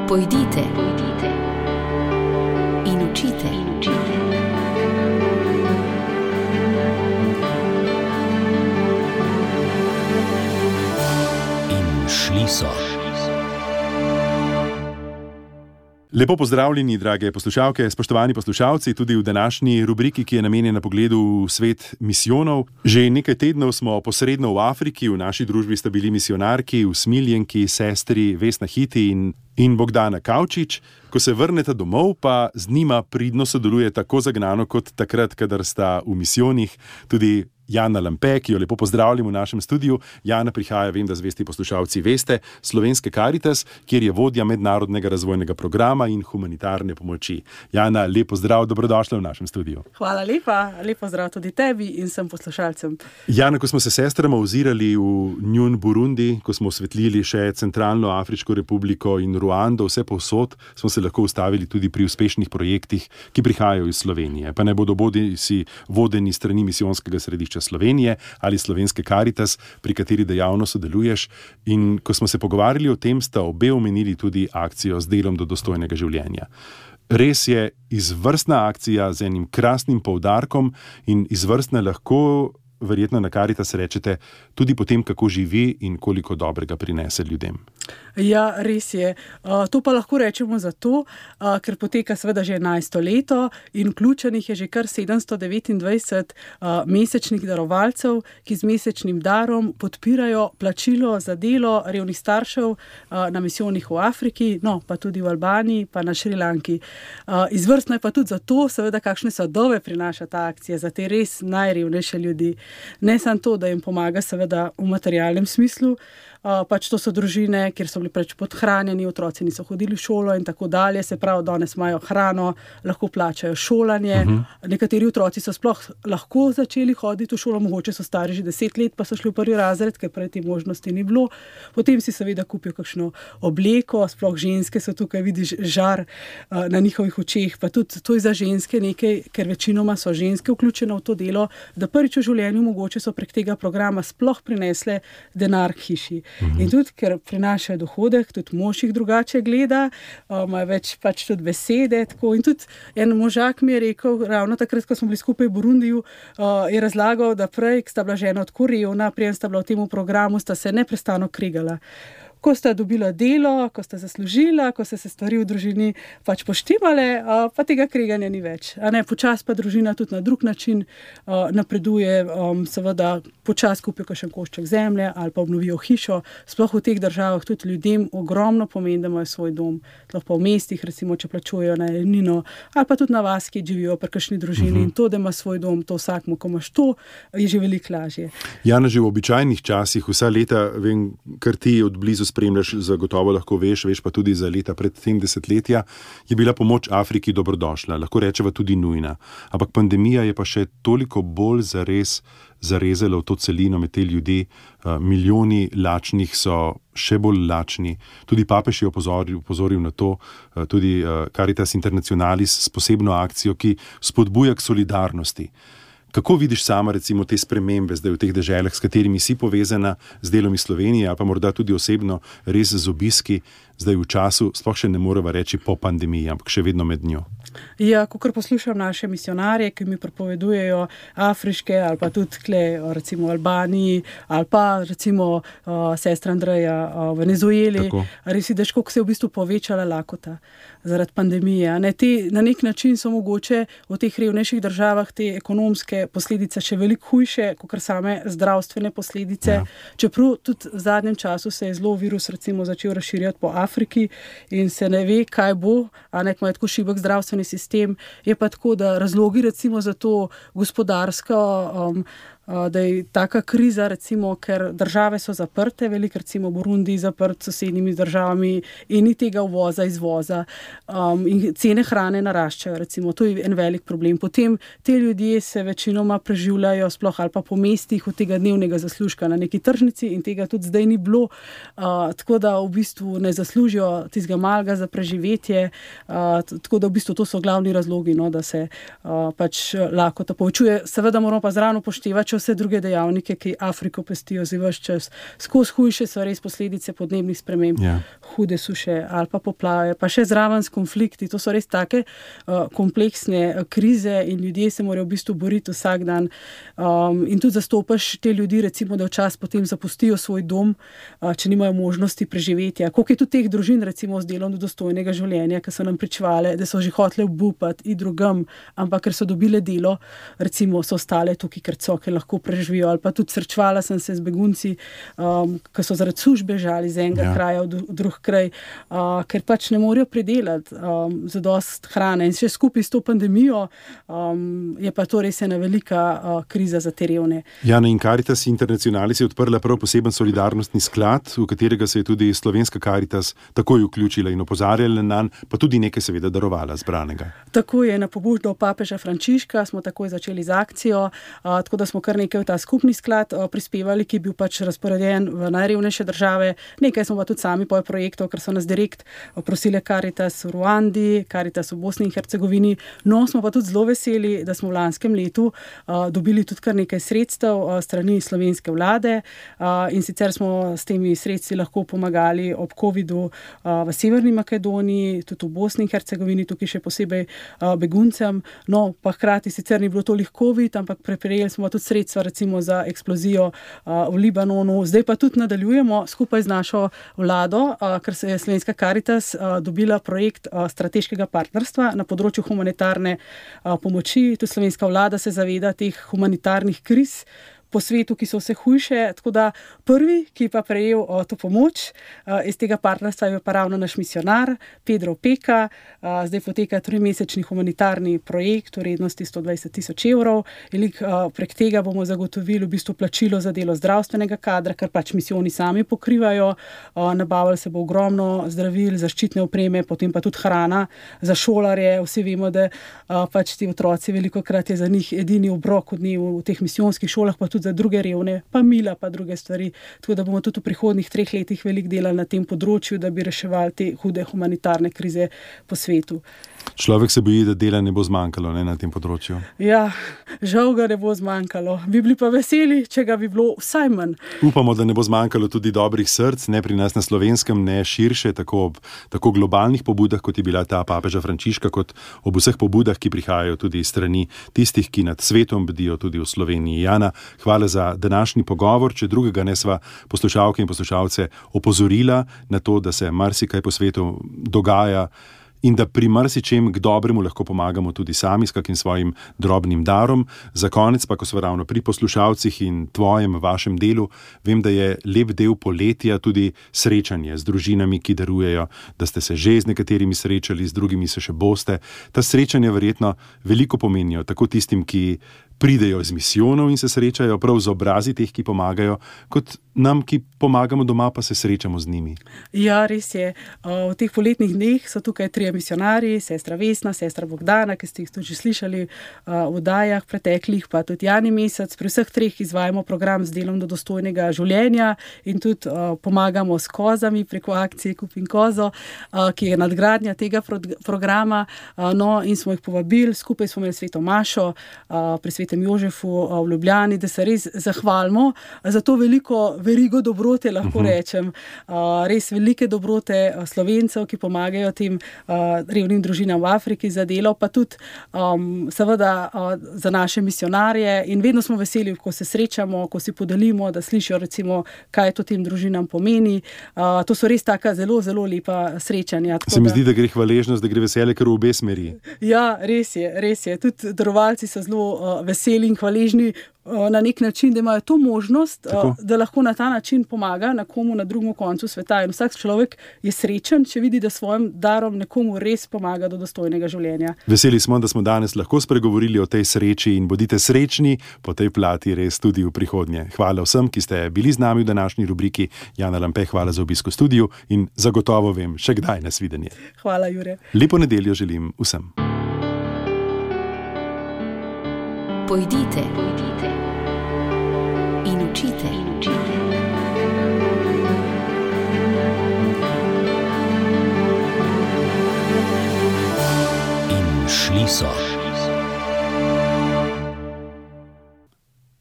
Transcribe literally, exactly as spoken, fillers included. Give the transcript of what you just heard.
Pojdite, pojdite in učite, in učite. In šli so. Lepo pozdravljeni, drage poslušalke, spoštovani poslušalci, tudi v današnji rubriki, ki je namenjena pogledu v svet misijonov. Že nekaj tednov smo posredno v Afriki, v naši družbi sta bili misionarki, usmiljenki, sestri Vesna Hiti in, in Bogdana Kavčič. Ko se vrneta domov, pa z njima pridno sodeluje tako zagnano kot takrat, kadar sta v misijonih, tudi Jana Lampe, ki jo lepo pozdravljam v našem studiu. Jana prihaja, vem, da zvesti poslušalci veste, Slovenske Karitas, kjer je vodja mednarodnega razvojnega programa in humanitarne pomoči. Jana, lep pozdrav, dobrodošla v našem studiu. Hvala lepa, lep pozdrav tudi tebi in vsem poslušalcem. Jana, ko smo se sestrama ozirali v njun Burundi, ko smo osvetlili še Centralno Afriško republiko in Ruando, vse povsod, smo se lahko ustavili tudi pri uspešnih projektih, ki prihajajo iz Slovenije. Pa ne bodo bodi si vodeni strani misijonskega središča Slovenije ali Slovenske Karitas, pri kateri dejavno sodeluješ. In ko smo se pogovarjali o tem, sta obe omenili tudi akcijo z delom do dostojnega življenja. Res je izvrstna akcija z enim krasnim poudarkom in izvrstna lahko, verjetno na Karitas rečete, tudi po tem, kako živi in koliko dobrega prinese ljudem. Ja, res je. Uh, to pa lahko rečemo zato, uh, ker poteka seveda že enajsto leto in vključenih je že kar sedemsto devetindvajset uh, mesečnih darovalcev, ki z mesečnim darom podpirajo plačilo za delo revnih staršev uh, na misijonih v Afriki, no, pa tudi v Albaniji, pa na Šrilanki. Uh, izvrstno je pa tudi zato, seveda, kakšne sadove prinaša ta akcija za te res najrevnejše ljudi. Ne samo to, da jim pomaga seveda v materialnem smislu, Uh, pač to so družine, kjer so bili preč podhranjeni, otroci niso hodili v šolo in tako dalje, se pravi, danes imajo hrano, lahko plačajo šolanje. Uh-huh. Nekateri otroci so sploh lahko začeli hoditi v šolo, mogoče so stari že deset let, pa so šli v prvi razred, ker prej te možnosti ni bilo. Potem si seveda kupijo kakšno obleko, sploh ženske so tukaj, vidiš žar uh, na njihovih očeh, pa tudi to je za ženske nekaj, ker večinoma so ženske vključene v to delo, da prvič v življenju mogoče so prek tega programa sploh prinesle denar k hiši. Uhum. In tudi, ker prinašajo dohodek, tudi mož jih drugače gleda, ima več pač tudi besede. Tako. In tudi en možak mi je rekel, ravno takrat, ko smo bili skupaj v Burundiju, uh, je razlagal, da prej, ko sta bila žena tako revna, preden sta bila v tem programu, sta se neprestano krigala. Ko sta dobila delo, ko sta zaslužila, ko sta se stvari v družini pač poštimale, pa tega kriganja ni več. A ne, počas pa družina tudi na drug način uh, napreduje, um, seveda počas kupijo kakšen košček zemlje ali pa obnovijo hišo. Sploh v teh državah tudi ljudem ogromno pomeni, da imajo svoj dom. Lahko v mestih, recimo, če plačujejo najemnino, ali pa tudi na vas, ki živijo pri kakšni družini. Uh-huh. In to, da ima svoj dom, to vsakmu, ko imaš to, je že veliko lažje. Jana, že v običajnih časih, vsa leta, vem, kar ti od blizu spremljaš, zagotovo lahko veš, veš pa tudi za leta pred tem desetletja, je bila pomoč Afriki dobrodošla, lahko rečeva tudi nujna. Ampak pandemija je pa še toliko bolj zares zarezala v to celino med te ljudi. Milijoni lačnih so še bolj lačni. Tudi papež je opozoril, opozoril na to, tudi Caritas Internationalis s posebno akcijo, ki spodbuja k solidarnosti. Kako vidiš sama recimo te spremembe zdaj v teh deželah, s katerimi si povezana z delom iz Slovenije, ali pa morda tudi osebno res z obiski, zdaj v času, sploh še ne moreva reči po pandemiji, ampak še vedno med njo? Ja, kakor poslušam naše misionarje, ki mi prepovedujejo afriške ali pa tudi kle, recimo v Albaniji, ali pa recimo uh, sestra Andreja uh, v Venezueli, res vidiš, koliko se je v bistvu povečala lakota zaradi pandemije. Ne, te, na nek način so mogoče v teh revnejših državah te ekonomske posledice še veliko hujše, kot same zdravstvene posledice. Ja. Čeprav tudi v zadnjem času se je zelo virus recimo začel razširjati po Afriki in se ne ve, kaj bo, a nek ima tako šibek zdravstveni sistem. Je pa tako, da razlogi recimo za to gospodarsko um, da je taka kriza, recimo, ker države so zaprte, veliko recimo Burundi zaprt s sosednjimi državami in ni tega uvoza, izvoza um, in cene hrane naraščajo, recimo, to je en velik problem. Potem te ljudje se večinoma preživljajo sploh ali pa po mestih od tega dnevnega zaslužka na neki tržnici in tega tudi zdaj ni bilo, uh, tako da v bistvu ne zaslužijo tistega malega za preživetje, uh, tako da v bistvu to so glavni razlogi, no, da se uh, pač lakota povečuje. Seveda moramo pa zraven upoštevati še vse druge dejavnike, ki Afriko pestijo zdaj ves čas. Skozi hujše so res posledice podnebnih sprememb, Ja. hude suše ali pa poplave, pa še zraven s konflikti. To so res take uh, kompleksne uh, krize in ljudje se morajo v bistvu boriti vsak dan. Um, in tudi zastopaš te ljudi, recimo, da včasih potem zapustijo svoj dom, uh, če nimajo možnosti preživetja. Koliko je tudi teh družin, recimo, z delom do dostojnega življenja, ki so nam pričevale, da so že hotele obupati in drugam, ampak ker so dobile delo, recimo, so ostale tukaj, ker so, ker lahko preživijo. Ali pa tudi srečevala sem se z begunci, um, ki so zaradi službe žali z enega Ja. kraja v dru- drug kraj, uh, ker pač ne morejo pridelati um, zadost hrane. In še skupaj s to pandemijo um, je pa to res ena velika uh, kriza za te revne. Jana, in Caritas Internationalis je odprla prav poseben solidarnostni sklad, v katerega se je tudi slovenska Caritas takoj vključila in opozarjala nanj, pa tudi nekaj seveda darovala zbranega. Tako je na pobudo papeža Frančiška, smo takoj začeli z akcijo, a, tako da smo kar nekaj v ta skupni sklad a, prispevali, ki je bil pač razporeden v najrevnejše države. Nekaj smo pa tudi sami po projektu, ker so nas direkt prosile Caritas v Ruandi, Caritas v Bosni in Hercegovini. No, smo pa tudi zelo veseli, da smo v lanskem letu a, dobili tudi kar nekaj sredstev a, strani slovenske vlade a, in sicer smo s temi sredstvi lahko pomagali ob covidu a, v Severni Makedoniji, tudi v Bosni in Hercegovini, tukaj še posebej a, beguncem. No, pa hkrati sicer ni bilo toliko covid, ampak prejeli smo tudi sredstva recimo za eksplozijo a, v Libanonu. Zdaj pa tudi nadaljujemo skupaj z našo vlado, a, ker se je Slovenska Caritas a, dobila projekt a, strateškega partnerstva na področju humanitarne a, pomoči. Tudi slovenska vlada se zaveda teh humanitarnih kriz po svetu, ki so vse hujše, tako da prvi, ki je pa prejel o, to pomoč a, iz tega partnerstva, je pa ravno naš misionar Pedro Peka. A, zdaj poteka trimesečni humanitarni projekt v vrednosti sto dvajset tisoč evrov in a, prek tega bomo zagotovili v bistvu plačilo za delo zdravstvenega kadra, kar pač misijoni sami pokrivajo. A, nabavili se bo ogromno zdravil, zaščitne opreme, potem pa tudi hrana za šolarje. Vsi vemo, da a, pač ti otroci velikokrat je za njih edini obrok v dnevu v teh misijonskih šolah, pa tudi za druge revne, pa mila, pa druge stvari. Tako da bomo tudi v prihodnjih treh letih veliko delali na tem področju, da bi reševali te hude humanitarne krize po svetu. Človek se boji, da dela ne bo zmanjkalo, ne, na tem področju. Ja, žal ga ne bo zmanjkalo. Bi bili pa veseli, če ga bi bilo vsaj manj. Upamo, da ne bo zmanjkalo tudi dobrih src, ne pri nas na Slovenskem, ne širše, tako ob tako globalnih pobudah, kot je bila ta papeža Frančiška, kot ob vseh pobudah, ki prihajajo tudi iz strani tistih, ki nad svetom bdijo tudi v Sloveniji. Jana, hvala za današnji pogovor. Če drugega ne sva poslušalke in poslušalce opozorila na to, da se marsikaj po svetu dogaja in da pri marsičem k dobremu lahko pomagamo tudi sami s kakim svojim drobnim darom. Za konec pa, ko sva ravno pri poslušalcih in tvojem, vašem delu, vem, da je lep del poletja tudi srečanje z družinami, ki darujejo, da ste se že z nekaterimi srečali, z drugimi se še boste. Ta srečanja verjetno veliko pomenijo, tako tistim, ki pridejo iz misijonov in se srečajo prav z obrazi teh, ki pomagajo, kot nam, ki pomagamo doma, pa se srečamo z njimi. Ja, res je. V teh poletnih dneh so tukaj trije misionarji, sestra Vesna, sestra Bogdana, ki ste jih tudi že slišali v oddajah preteklih, pa tudi Jani Mesec. Pri vseh treh izvajamo program z delom do dostojnega življenja in tudi pomagamo s kozami preko akcije Kupim kozo, ki je nadgradnja tega programa. No, in smo jih povabili, skupaj smo imeli sveto mašo pri svetem Jožefu v Ljubljani, da se res zahvalimo za to veliko verigo dobrote, lahko rečem. Res velike dobrote Slovencev, ki pomagajo tem revnim družinam v Afriki za delo, pa tudi um, seveda uh, za naše misionarje. In vedno smo veseli, ko se srečamo, ko si podelimo, da slišijo recimo, kaj to tem družinam pomeni. Uh, to so res taka zelo, zelo lepa srečanja. Se mi zdi, da gre hvaležnost, da gre veselje kar v obe smeri. Ja, res je, res je. Tudi darovalci so zelo uh, veseli in hvaležni na nek način, da imajo to možnost, Tako. da lahko na ta način pomaga nekomu na drugem koncu sveta. In vsak človek je srečen, če vidi, da svojim darom nekomu res pomaga do dostojnega življenja. Veseli smo, da smo danes lahko spregovorili o tej sreči in bodite srečni po tej plati res tudi v prihodnje. Hvala vsem, ki ste bili z nami v današnji rubriki. Jana Lampe, hvala za obisk v studiu in zagotovo vem, še kdaj nasvidenje. Hvala, Jure. Lepo nedeljo želim vsem. Pojdite, pojdite in učite, in učite. In šli so.